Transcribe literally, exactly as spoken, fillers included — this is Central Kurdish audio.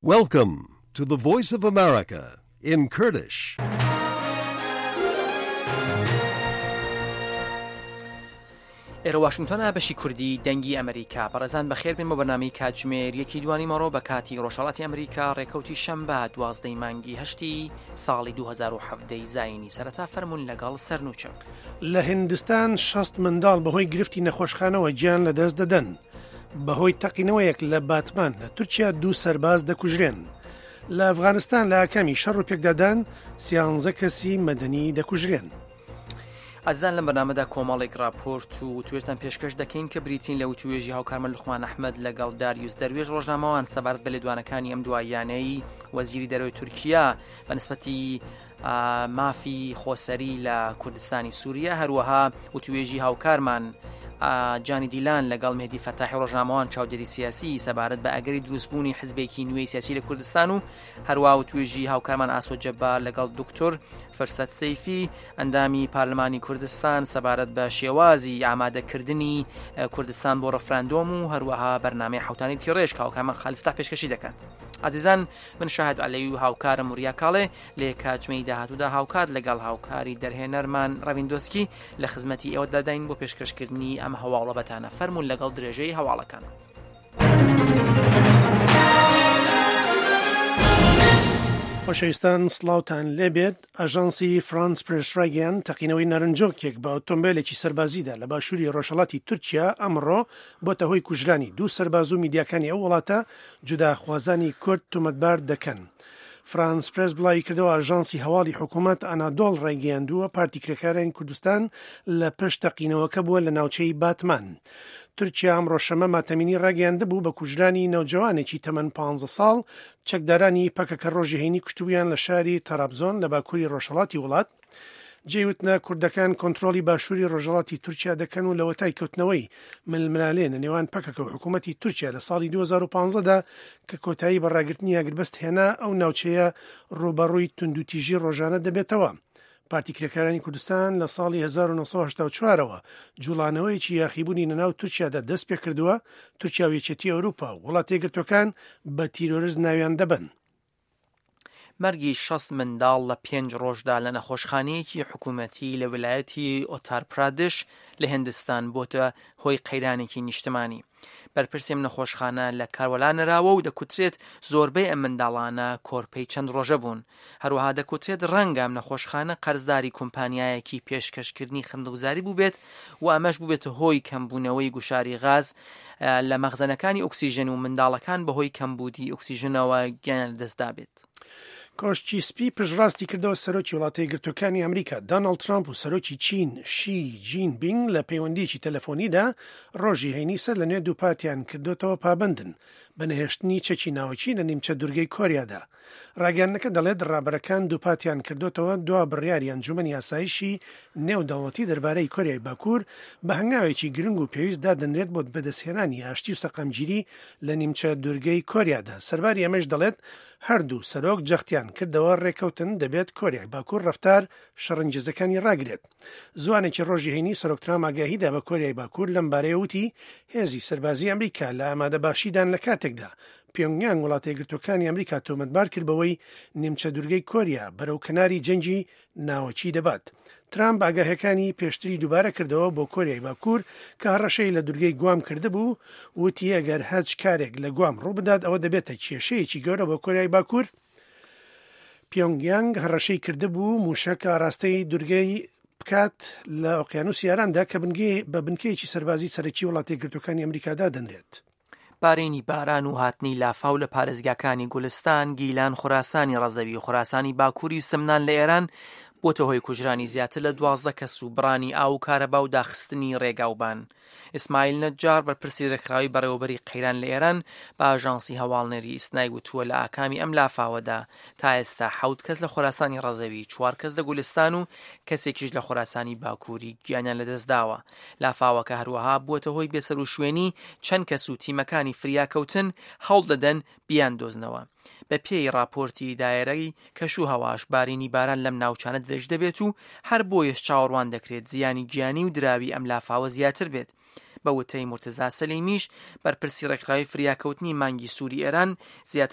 Welcome to the Voice of America in Kurdish. ئێرە واشنگتۆنە بەشی کوردی دەنگی ئەمریکا بەڕێزان بەخێر بێن بە بەرنامەی کاتژمێر یەکی دوانی مەڕۆ بە کاتی ڕۆژهەڵاتی ئەمریکا ڕێکەوتی شەمبە دوازدەی مانگی هەشتی ساڵی دوو هەزار و حەڤدەی زاینی سەرەتا فەرموون لەگەڵ سەرنووچە. لە هیندستان شەست منداڵ بەهۆی گرفتی نەخۆشخانەوە گیان لەدەست دەدەن. بەهۆی تەقینەوەیەک لە باتمان لە تورکیا دوو سەرباز دەکوژرێن. لە ئەفغانستان لە ئاکامی شەڕ و پێکدادان سیانزە کەسی مەدەنی دەکوژرێن. ئازان لەم بەرنامەدا کۆمەڵێک راپۆرت و توێژدان پێشکەش دەکەین کە بریتین لە وتوێژی هاوکارمە لوقمان ئەحمەد لەگەڵ داریوس دەروێژ ڕۆژنامەوان سەبارەت بە لێدوانەکانی ئەم دواییانەی وەزیری دەرەوەی تورکیا بەنسبەتی مافی خۆسەری لە کوردستانی سووریا، هەروەها وتوێژی هاوکارمان جانی دیلان لەگەڵ مهدی فەتاحی ڕۆژنامەوان چاودێری سیاسی سەبارەت بە ئەگەری دروستبوونی حزبێکی نوێی سیاسی لە کوردستان و هەروەها وتوێژی هاوکارمان ئاسۆ جەبار لەگەڵ دکتۆر فرسەت سەیفی ئەندامی پارلمانی کوردستان سەبارەت بە شێوازی ئامادەکردنی کوردستان بۆ ڕەفراندۆم و هەروەها بەرنامەی حوتانی تیڕێژ کە هاوکارمان خەلیفتاح پێشکەشی دەکات. عزیزان، من شاهد عەلەوی و هاوکارم وریا کاڵێ لە کاتژمەی داهاتوودا هاوکات لەگەڵ هاوکاری دەرهێنەرمان ڕەڤیندۆسکی لە خزمەتی ئێوە داداین بۆ پێشکەشکردنی ئەم هەواڵە بەتانە. فەرموون لەگەڵ درێژەی هەواڵەکان. خۆشەویستان، سڵاوتان لێبێت. ئاژانسی فرانس پرس ڕاگەیان تەقینەوەی نەرنجۆکێک بە ئۆتۆمبیلێکی سەربازیدا لە باشووری ڕۆژهەڵاتی تورکیا ئەمڕۆ بۆتە هۆی کوژرانی دوو سەرباز و میدیاکانی ئەو وڵاتە جوداخوازانی کورد تۆمەتبار دەکەن. فرانس پرس بڵاوی کردەوە ئاژانسی هەواڵی حکوومەت ئانادۆڵ ڕێگەیاندووە پارتی کرێکارانی کوردستان لە پشت تەقینەوەکە بووە لە ناوچەی باتمان. تورکیا ئەمڕۆ شەمە ماتەمینی ڕاگەیاندە بوو بە کوژرانی نەوجەوانێکی تەمەن پانزە ساڵ چەکدارانی پەکەکە ڕۆژی هەینی کوشتویان لە شاری تەرابزۆن لە باکووری ڕۆژهەڵاتی وڵات. جێوتنە کوردەکان کۆنتترۆلی باشووری ڕۆژهەڵاتی تورکیا دەکەن و لەوەتای کەوتنەوەی ململالێن لە نێوان پەکەکە و حکوومەتی تورکیا لە ساڵی دوو هەزار و پانزەدا کە کۆتایی بەڕاگررتنی یاگربەست هێنا ئەو ناوچەیە ڕوبەڕووی توندوتیژی ڕۆژانە دەبێتەوە. پارتی کرێکارانی کوردستان لە ساڵی هەزار و نۆسەد و هەشتا و چوارەوە جوڵانەوەیکی یاخیبوونی نەناو تورکیادا دەست پێ کردووە. تورکیا و یەکێتی ئەوروپا و وڵات یەکگرتوەکان بە تیرۆریزم ناویان دەبن. مەرگی شەست منداڵ لە پێنج ڕۆژدا لە نەخۆشخانەیەکی حکوومەتی لە ویلایەتی ئۆتار پرادش لە هیندستان بۆتە هۆی قەیرانێکی نیشتمانی. بەرپرسیم نەخۆشخانە لە کاروەلانەراوە و دەکوترێت زۆربەی ئەم منداڵانە کۆرپەی چەند ڕۆژە بوون. هەروەها دەکوترێت ڕەنگە نەخۆشخانە قەرزداری کۆمپانیایەکی پێشکەشکردنی خندوزاری بووبێت و ئەمەش بووبێت هۆی کەمبوونەوەی گوشاری غاز لە مەخزنەکانی ئۆکسیژن و منداڵەکان بەهۆی کەمبوودی ئۆکسیژنەوە گیان لەدەستدا بێت. کۆشتی سپی پشڕاستی کردەوە سەرۆکی وڵاتە یەکگرتوەکانی ئەمریکا دۆناڵد ترامپ و سەرۆکی چین شی جین پینگ لە پەیوەندیی تەلەفۆنیدا ڕۆژی هەینی سەر لە نوێ دووپاتیان کردوتەوە پابندن بە نەهێشتنی چەکی ناوچی لە نیمچە دوورگەی کۆریادا. ڕاگەیاندنەکە دەڵێت ڕابەرەکان دووپاتیان کردوتەوە دوا بڕیاری ئەنجومەنی یاسایشی نێودەوڵەتی دەربارەی کۆریای باکوور بە هەنگاوێکی گرنگ و پێویست دادەنرێت بۆ بەدەستهێنانی ئاشتی و سەقامگیری لە نیمچە دوورگەی کۆریادا. سەرباری ئەمەش دەڵێت هەردوو سەرۆک جەختیان کردەوە ڕێکەوتن دەبێت کۆریای باکوور ڕەفتار شەڕنجزەکانی ڕاگرێت. زوانێکی ڕۆژی هەینی سەرۆکترام ئاگاهیدا بە کۆریای باکوور لەم بارەیە وتی هێزی سەربازی ئەمریکا لە ئامادەباشیدان لە کاتێکدا پیۆنگیان وڵاتە یەکگرتوەکانی ئەمریکا تۆمەتبار کرد بەوەی نیمچە دوورگەی کۆریا بەرەو کەناری جەنگی ناوەکی دەبات. ترامپ ئاگاهیەکانی پێشتری دووبارە کردەوە بۆ کۆریای باکوور کە هەڕەشەی لە دوورگەی گوام کرده بوو، وتی ئەگەر هەچ کارێک لە گوام ڕوو بدات ئەوە دەبێتە کێشەیەکی گەورە بۆ کۆریای باکوور. پیۆنگیانگ هەڕەشەی کرده بوو موشەکە ڕاستەی دوورگەی بکات لە ئۆقیانوسی ئارامدا کە بە بنکەیەکی سەربازی سەرەکی وڵاتە یەکگرتوەکانی ئەمریکادا دەنرێت. بارێنی باران و هاتنی لافاو لە پارێزگاکانی گولستان، گیلان، خوراسانی ڕەزەوی و خوراسانی باکووری و سمنان لە ئێران بۆتە هۆی کوژرانی زیاتر لە دوازدە کەس و بڕانی ئاو و کارەبا و داخستنی ڕێگاوبان. ئیسماعیل نەجار بەرپرسی ڕێکخراوی بەڕێوەبەری قەیران لە ئێران بە ئاژانسی هەواڵنەری ئیسنای وتووە لە ئاکامی ئەم لافاوەدا تا ئێستا حەوت کەس لە خوراسانی ڕەزەوی، چوار کەس لە گولستان و کەسێکیش لە خوراسانی باکووری گیانیان لەدەستداوە. لافاوەکە هەروەها بووەتە هۆی بێسەر و شوێنی چەند کەس و تیمەکانی فریاکەوتن هەوڵ دەدەن بیان دۆزنەوە. بە پێی راپۆرتی دایرەی کەشوو هەواش بارینی باران لەم ناوچانە درێژ دەبێت و هەر بۆیش چاوەڕوان دەکرێت زیانی گیانی و دراوی ئەم لافاوە زیاتر بێت. بە وتەی مرتزا سەلیمیش بەرپرسی ڕێکخراوی فریاکەوتنی مانگی سووری ئێران زیاتر